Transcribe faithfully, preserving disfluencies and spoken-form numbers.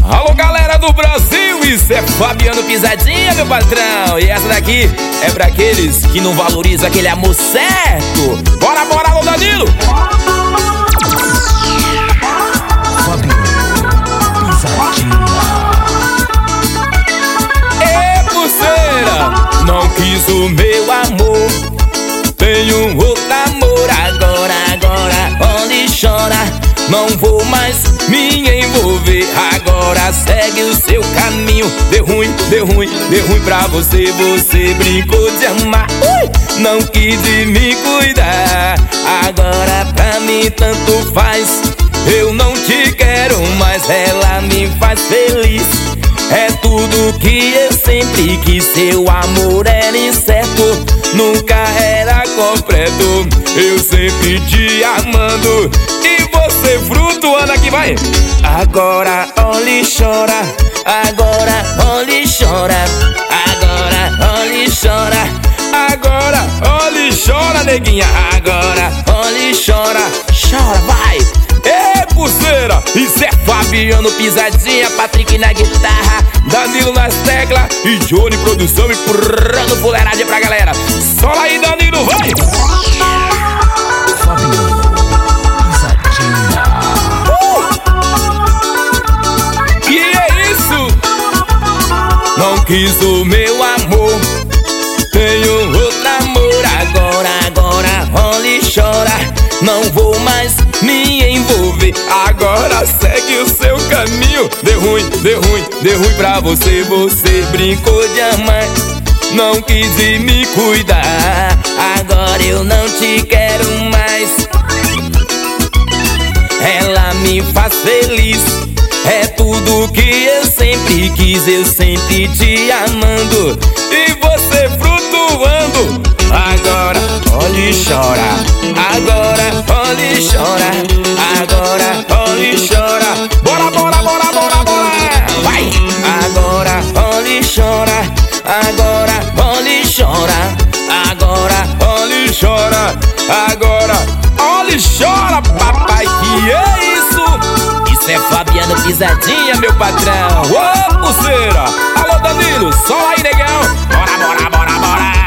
Alô, galera do Brasil, isso é Fabiano Pisadinha, meu patrão. E essa daqui é pra aqueles que não valorizam aquele amor certo. Bora, bora, alô, Danilo. Fabiano Pisadinha. Ê, pulseira, não quis o meu amor, tenho outro amor agora, agora. Onde chora, não vou mais me envolver. Agora segue o seu caminho. Deu ruim, deu ruim, deu ruim pra você. Você brincou de amar, ui, não quis de me cuidar. Agora pra mim tanto faz, eu não te quero mais. Ela me faz feliz, é tudo que eu sempre quis. Seu amor era incerto, nunca era completo. Eu sempre te amando e você flutuando aqui, vai. Agora olha e chora, agora olha e chora, agora olha e chora, agora olha e chora, neguinha. Agora olha e chora, chora, vai. Ê, pulseira, isso é Fabiano Pisadinha, Patrick na guitarra, Danilo nas teclas e Johnny produção e purrando fuleiragem pra galera. Sola aí, Danilo, vai! Fabiano Pisadinha. Uh! E é isso! Não quis o meu amor, tenho outro amor agora, agora olha e chora. Não vou mais me envolver. Agora segue o seu caminho. Deu ruim, deu ruim, deu ruim pra você. Você brincou de amar, não quis de me cuidar. Agora eu não te quero mais. Ela me faz feliz, é tudo que eu sempre quis. Eu sempre te amando e você flutuando. Agora olha e chora, agora olha e chora, agora olha e chora. Bora, bora, bora, bora, bora, vai! Agora olha e chora, agora olha e chora, agora olha e chora, agora olha e chora, papai. Que é isso? Isso é Fabiano Pisadinha, meu patrão. Ô, pulseira! Alô, Danilo, só aí, negão. Bora, bora, bora, bora.